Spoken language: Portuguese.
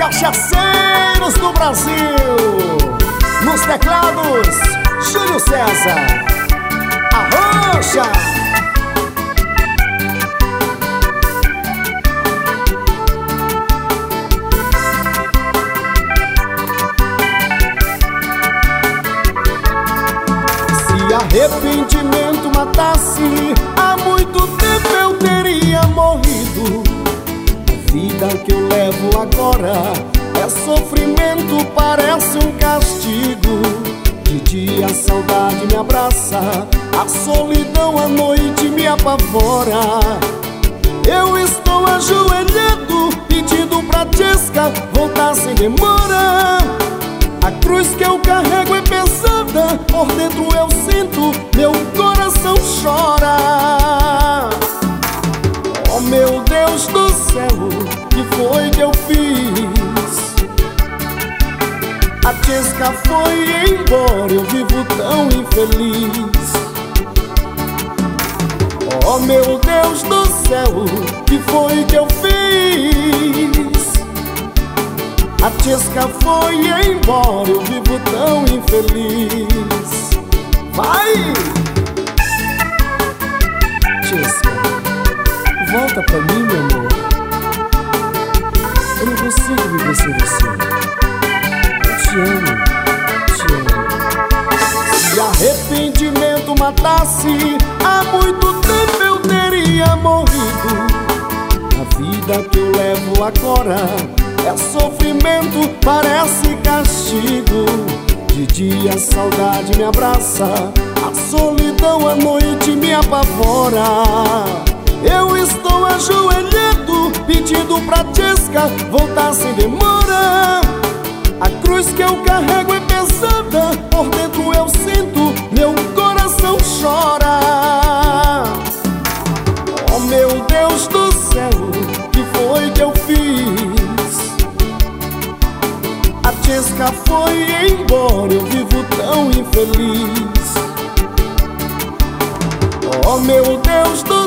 Cachaceiros do Brasil. Nos teclados, Júlio César. Arrocha! Se arrependimento matasse, há muito tempo eu teria morrido. A vida que eu levo agora é sofrimento, parece um castigo. De dia a saudade me abraça, a solidão à noite me apavora. Eu estou ajoelhado, pedindo pra Tisca voltar sem demora. A cruz que eu carrego é pesada, por dentro eu sinto, meu coração chora. Oh meu Deus do céu, que foi que eu fiz? A Tisca foi embora, eu vivo tão infeliz. Oh meu Deus do céu, que foi que eu fiz? A Tisca foi embora, eu vivo tão infeliz. Vai! Tisca, volta pra mim, meu amor. Eu não consigo viver sem você. Eu te amo, te amo. Se arrependimento matasse, há muito tempo eu teria morrido. A vida que eu levo agora é sofrimento, parece castigo. De dia a saudade me abraça, a solidão à noite me apavora. Eu estou ajoelhado, pedindo pra Tisca voltar sem demora. A cruz que eu carrego é pesada, por dentro eu sinto, meu coração chora. Oh meu Deus do céu, que foi que eu fiz? A Tisca foi embora, eu vivo tão infeliz. Oh meu Deus do